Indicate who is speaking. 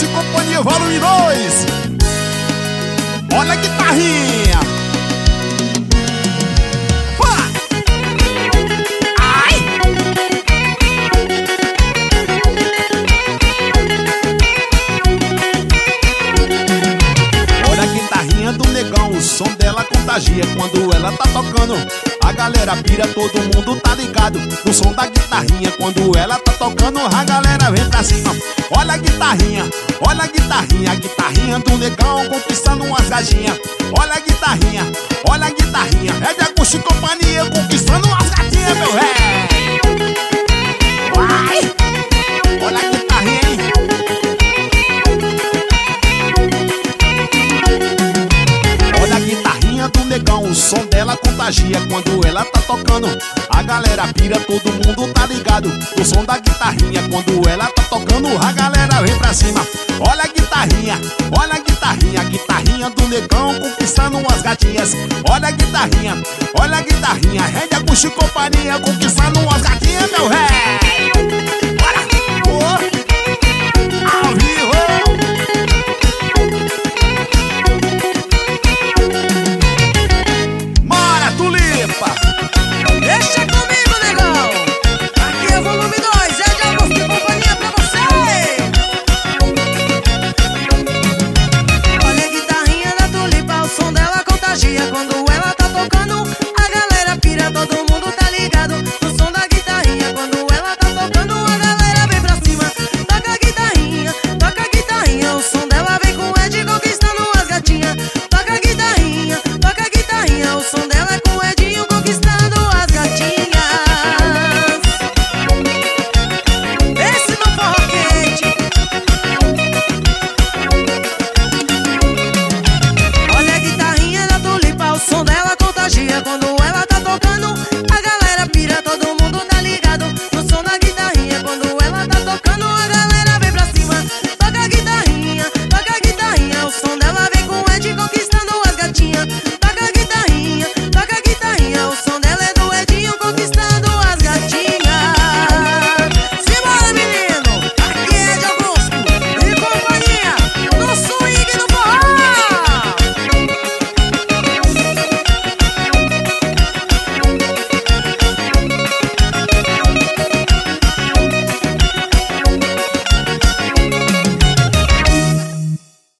Speaker 1: Augusto e Companhia Volume 2. Olha a guitarrinha. Vai! Ai! Olha a guitarrinha do negão, o som dela contagia. Quando ela tá tocando, a galera pira, todo mundo tá ligado no som da guitarrinha. Quando ela tá tocando, a galera vem pra cima. Olha a guitarrinha a guitarrinha do negão conquistando umas gatinhas. Olha a guitarrinha, é de Augusto e Companhia conquistando umas gatinhas, meu ré. Vai! Olha a guitarrinha, hein? Olha a guitarrinha do negão, o som dela contagia. Quando ela tá tocando, a galera pira, todo mundo tá ligado no som da guitarrinha. Quando ela tá tocando, a galera vem pra cima. Olha a guitarrinha a guitarrinha do negão conquistando umas gatinhas. Olha a guitarrinha, é de Augusto e Companhia conquistando umas